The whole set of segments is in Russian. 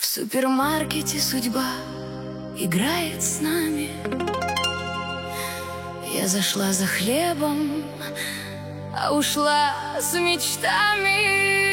супермаркете судьба играет с нами. Я зашла за хлебом, а ушла с мечтами.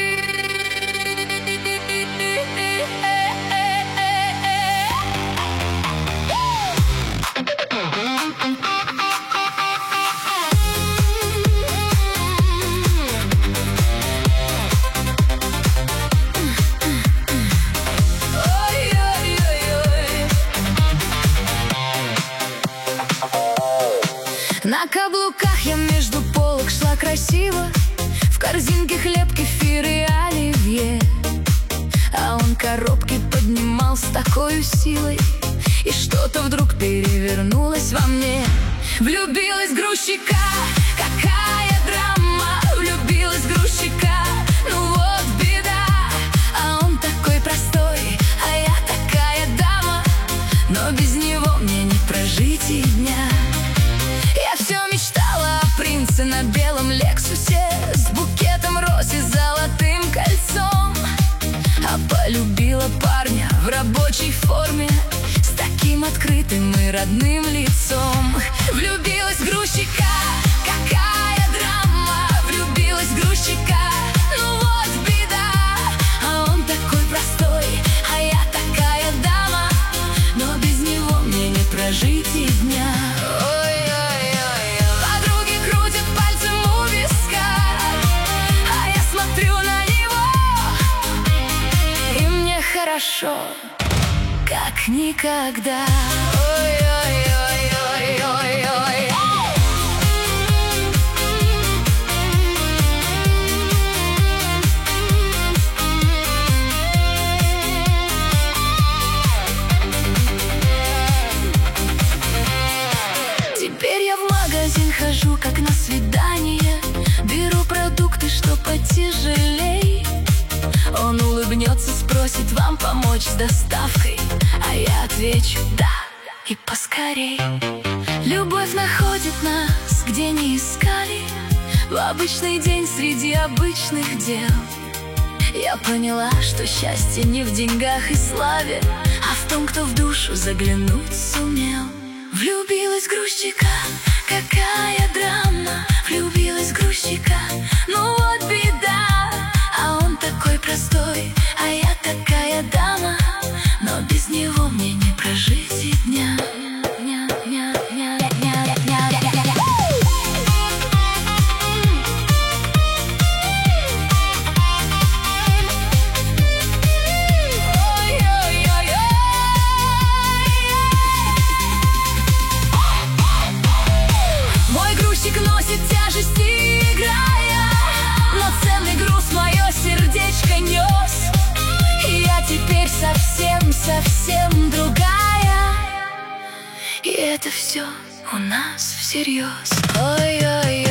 На каблуках я между полок шла красиво, в корзинке хлеб, кефир и оливье. А он коробки поднимал с такой силой, и что-то вдруг перевернулось во мне. Влюбилась в грузчика, какая драма. Влюбилась в грузчика, ну вот беда. А он такой простой, а я такая дама, но без него мне не прожить и дня. Я все мечтала о принце на белом Лексусе, с букетом роз и золотым кольцом. А полюбила парня в рабочей форме, с таким открытым и родным лицом. Влюбилась в грузчика, какая драма. Влюбилась в грузчика, ну вот беда. А он такой простой, а я такая дама, но без него мне не прожить и дня. Хорошо, как никогда. Ой-ой-ой-ой-ой-ой. Теперь я в магазин хожу, как на свидание. Беру продукты, что потяжелей. Он улыбнется, спросит, вам помочь с доставкой, а я отвечу да, и поскорей. Любовь находит нас, где не искали, в обычный день среди обычных дел. Я поняла, что счастье не в деньгах и славе, а в том, кто в душу заглянуть сумел. Влюбилась в грузчика, какая драма. Влюбилась в грузчика, ну вот беда. А он такой простой, а я такая дама, но без него мне не прожить и дня. Мой грузчик носит тяжести, играя, но ценный груз мое сердечко нес. И я теперь совсем другая, и это все у нас всерьез. Ой-ой-ой.